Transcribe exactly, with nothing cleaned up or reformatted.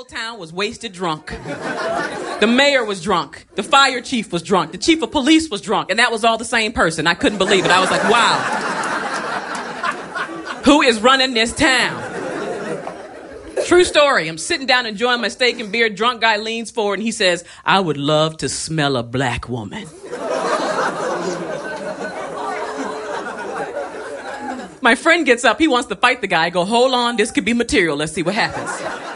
whole town was wasted drunk. The mayor was drunk. The fire chief was drunk. The chief of police was drunk. And that was all the same person. I couldn't believe it. I was like, wow. Who is running this town? True story. I'm sitting down enjoying my steak and beer. Drunk guy leans forward and he says, I would love to smell a black woman. My friend gets up. He wants to fight the guy. I go, hold on. This could be material. Let's see what happens.